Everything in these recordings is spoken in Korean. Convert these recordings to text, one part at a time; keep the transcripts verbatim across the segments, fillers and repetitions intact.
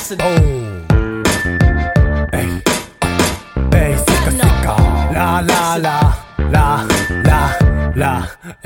에이 에이 시카 시카 라라라라라라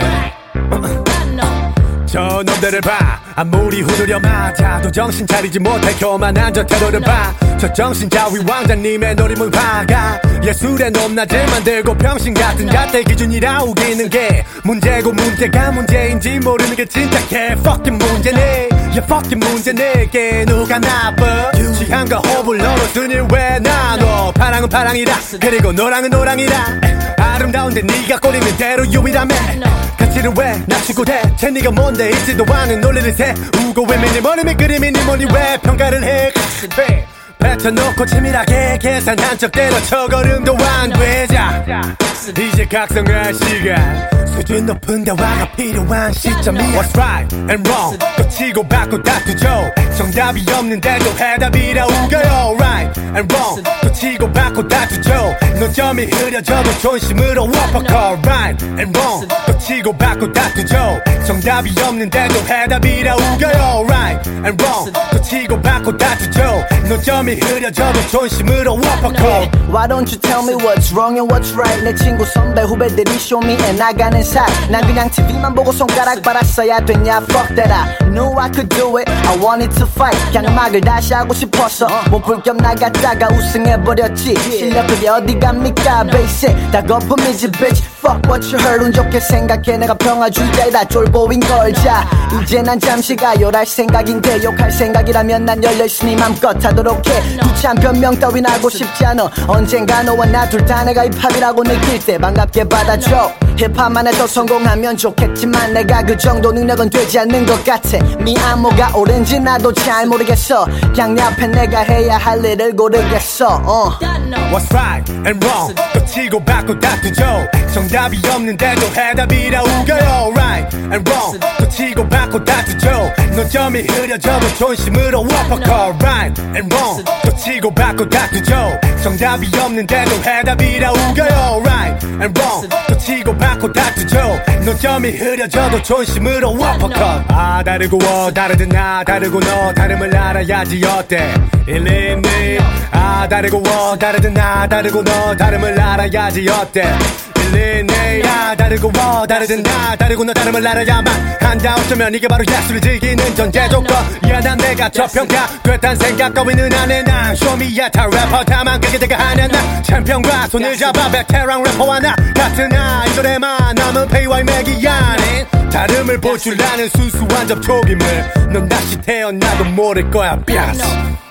저놈들을 봐 아무리 후두려 맞아도 정신 차리지 못해 교만한 저 태도를 봐 저 정신자위 왕자님의 노림을 박아 예술의 높낮을 만들고 평신같은 잣대 기준이라 우기는 게 문제고 문제가 문제인지 모르는 게 진짜 개 fucking 문제네 yeah fucking 문제 내게 누가 나빠 취향과 호흡을 넘어서니 왜 나눠 파랑은 파랑이라 그리고 노랑은 노랑이라 아름다운데 네가 꼬리는 대로 유일하네 가치를 왜 낮추고 대체 네가 뭔데 있지도 않은 논리를 세우고 왜 매일 머리에 그림이니 뭐니 왜 평가를 해 뱉어놓고 치밀하게 계산한 척대로 저걸음도 안 되자 이제 각성할 시간 수준 높은 대화가 필요한 시점이야 What's right and wrong 또 치고 받고 다투죠 정답이 없는데도 해답이라 우겨요 Right and wrong 또 치고 받고 다투죠 노점이 흐려져도 존심으로 워퍼커 Right and wrong 또 치고 받고 다투죠 정답이 없는데도 해답이라 우겨요 Right and wrong 또 치고 받고 다투죠 노점이 흐려져도 존심으로 워퍼커 Why don't you tell me what's wrong and what's right 내 친구 선배 후배들이 show me 애 나가는 살 난 그냥 티비만 보고 손가락 빨았어야 됐냐 Fuck that I knew I could do it I wanted to fight 그냥 음악을 다시 하고 싶었어 몸풀 겸 나갔다가 우승해버렸지 실력 그게 어디 갑니까 basic 다 거품이지 bitch Fuck what you heard 운 좋게 생각해 내가 평화주의자이다 쫄보인 걸자 이제 난 잠시 가요랄 생각인데 욕할 생각이라면 난 열려있으니 맘껏 하도록 해 귀찮은 변명 따윈 하고 싶지 않아 언젠가 너와 나 둘 다 내가 힙합이라고 느낄 때 반갑게 받아줘 힙합만 해서 성공하면 좋겠지만 내가 그 정도 능력은 되지 않는 것 같아 미안 뭐가 옳은지 나도 잘 모르겠어 그냥 내 앞에 내가 해야 할 일을 고르겠어 uh. What's right and wrong 또 치고 받고 다투죠 정답이 없는데도 해답이라 우겨요 Right and wrong 또 치고 받고 다투죠 노점이 흐려져도 존심으로 워퍼커 Right and wrong 또 치고 받고 다투죠 정답이 없는데도 해답이라 우겨요 Right and wrong 또 치고 받고 다투죠 노점이 흐려져도 존심으로 워퍼커 아 다르고 어 다르든 나 다르고 너 다름을 알아야지 어때 일리 있니 아 다르고 어 다르든 나 다르고 너 다름을 알아야지 어때 일리네 야 다르고 어 다르든 나 다르고 너 다름을 알아야만 한다 어쩌면 이게 바로 예술을 즐기는 전제 조건 야 난 내가 저평가 됐단 생각 따위는 안해 난 쇼미야타 래퍼 다만 그게 내가 하냐 나 챔피언과 손을 잡아 베테랑 래퍼와 나 같은 아이돌에만 남은 페이와의 맥이 아닌 다름을 볼 줄 아는 순수한 접촉임을 넌 다시 태어나도 모를 거야 삐아스